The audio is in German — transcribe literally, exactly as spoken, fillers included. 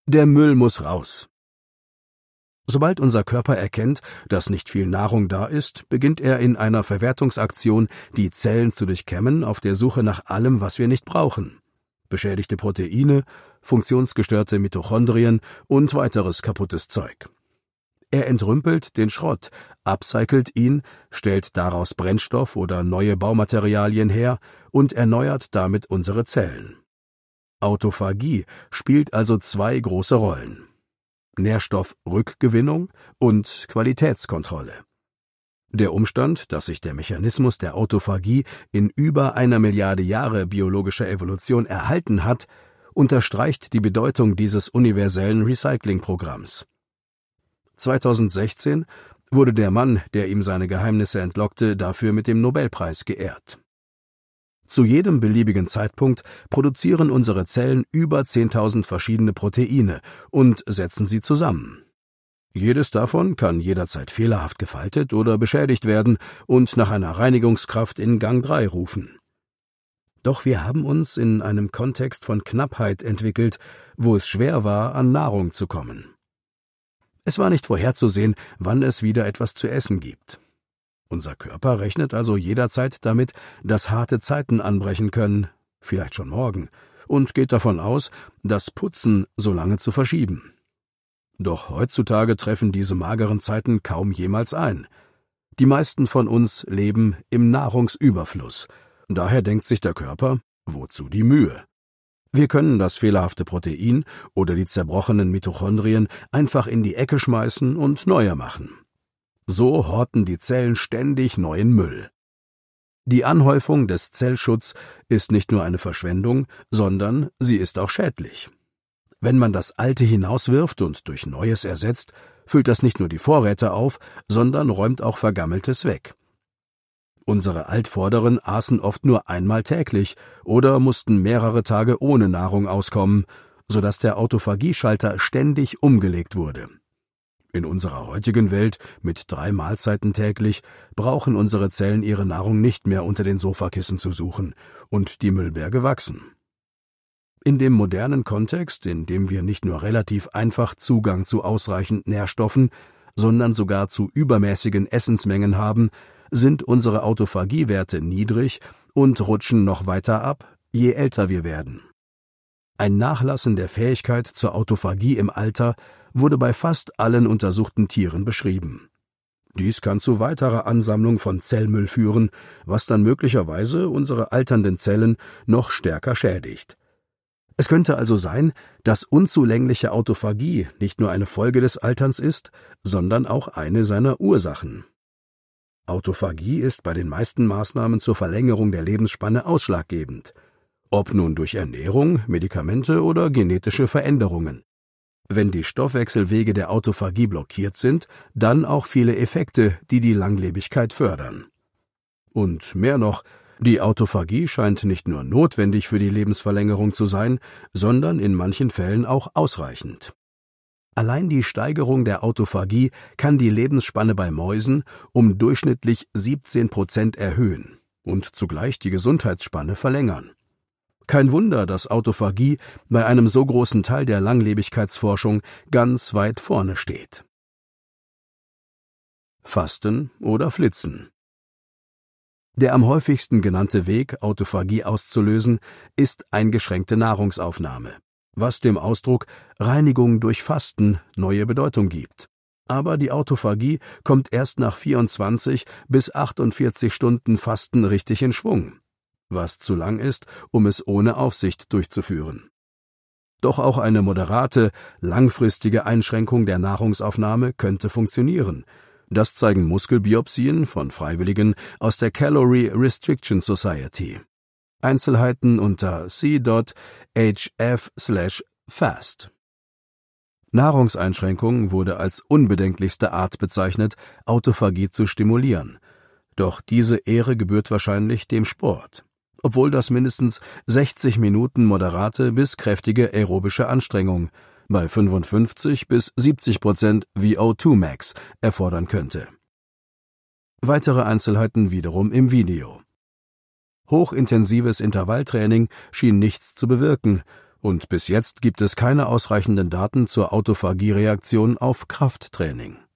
Der Müll muss raus. Sobald unser Körper erkennt, dass nicht viel Nahrung da ist, beginnt er in einer Verwertungsaktion, die Zellen zu durchkämmen, auf der Suche nach allem, was wir nicht brauchen. Beschädigte Proteine, funktionsgestörte Mitochondrien und weiteres kaputtes Zeug. Er entrümpelt den Schrott, upcycelt ihn, stellt daraus Brennstoff oder neue Baumaterialien her und erneuert damit unsere Zellen. Autophagie spielt also zwei große Rollen: Nährstoffrückgewinnung und Qualitätskontrolle. Der Umstand, dass sich der Mechanismus der Autophagie in über einer Milliarde Jahre biologischer Evolution erhalten hat, unterstreicht die Bedeutung dieses universellen Recyclingprogramms. zweitausendsechzehn wurde der Mann, der ihm seine Geheimnisse entlockte, dafür mit dem Nobelpreis geehrt. Zu jedem beliebigen Zeitpunkt produzieren unsere Zellen über zehntausend verschiedene Proteine und setzen sie zusammen. Jedes davon kann jederzeit fehlerhaft gefaltet oder beschädigt werden und nach einer Reinigungskraft in Gang drei rufen. Doch wir haben uns in einem Kontext von Knappheit entwickelt, wo es schwer war, an Nahrung zu kommen. Es war nicht vorherzusehen, wann es wieder etwas zu essen gibt. Unser Körper rechnet also jederzeit damit, dass harte Zeiten anbrechen können, vielleicht schon morgen, und geht davon aus, das Putzen so lange zu verschieben. Doch heutzutage treffen diese mageren Zeiten kaum jemals ein. Die meisten von uns leben im Nahrungsüberfluss. Daher denkt sich der Körper, wozu die Mühe? Wir können das fehlerhafte Protein oder die zerbrochenen Mitochondrien einfach in die Ecke schmeißen und neue machen. So horten die Zellen ständig neuen Müll. Die Anhäufung des Zellschutz ist nicht nur eine Verschwendung, sondern sie ist auch schädlich. Wenn man das Alte hinauswirft und durch Neues ersetzt, füllt das nicht nur die Vorräte auf, sondern räumt auch Vergammeltes weg. Unsere Altvorderen aßen oft nur einmal täglich oder mussten mehrere Tage ohne Nahrung auskommen, sodass der Autophagieschalter ständig umgelegt wurde. In unserer heutigen Welt mit drei Mahlzeiten täglich brauchen unsere Zellen ihre Nahrung nicht mehr unter den Sofakissen zu suchen, und die Müllberge wachsen. In dem modernen Kontext, in dem wir nicht nur relativ einfach Zugang zu ausreichend Nährstoffen, sondern sogar zu übermäßigen Essensmengen haben, sind unsere Autophagiewerte niedrig und rutschen noch weiter ab, je älter wir werden. Ein Nachlassen der Fähigkeit zur Autophagie im Alter wurde bei fast allen untersuchten Tieren beschrieben. Dies kann zu weiterer Ansammlung von Zellmüll führen, was dann möglicherweise unsere alternden Zellen noch stärker schädigt. Es könnte also sein, dass unzulängliche Autophagie nicht nur eine Folge des Alterns ist, sondern auch eine seiner Ursachen. Autophagie ist bei den meisten Maßnahmen zur Verlängerung der Lebensspanne ausschlaggebend, ob nun durch Ernährung, Medikamente oder genetische Veränderungen. Wenn die Stoffwechselwege der Autophagie blockiert sind, dann auch viele Effekte, die die Langlebigkeit fördern. Und mehr noch, die Autophagie scheint nicht nur notwendig für die Lebensverlängerung zu sein, sondern in manchen Fällen auch ausreichend. Allein die Steigerung der Autophagie kann die Lebensspanne bei Mäusen um durchschnittlich siebzehn Prozent erhöhen und zugleich die Gesundheitsspanne verlängern. Kein Wunder, dass Autophagie bei einem so großen Teil der Langlebigkeitsforschung ganz weit vorne steht. Fasten oder Flitzen. Der am häufigsten genannte Weg, Autophagie auszulösen, ist eingeschränkte Nahrungsaufnahme, was dem Ausdruck Reinigung durch Fasten neue Bedeutung gibt. Aber die Autophagie kommt erst nach vierundzwanzig bis achtundvierzig Stunden Fasten richtig in Schwung, was zu lang ist, um es ohne Aufsicht durchzuführen. Doch auch eine moderate, langfristige Einschränkung der Nahrungsaufnahme könnte funktionieren. Das zeigen Muskelbiopsien von Freiwilligen aus der Calorie Restriction Society. Einzelheiten unter c punkt h f slash fast. Nahrungseinschränkung wurde als unbedenklichste Art bezeichnet, Autophagie zu stimulieren. Doch diese Ehre gebührt wahrscheinlich dem Sport, obwohl das mindestens sechzig Minuten moderate bis kräftige aerobische Anstrengung bei fünfundfünfzig bis siebzig Prozent V O zwei Max erfordern könnte. Weitere Einzelheiten wiederum im Video. Hochintensives Intervalltraining schien nichts zu bewirken, Und bis jetzt gibt es keine ausreichenden Daten zur Autophagiereaktion auf Krafttraining.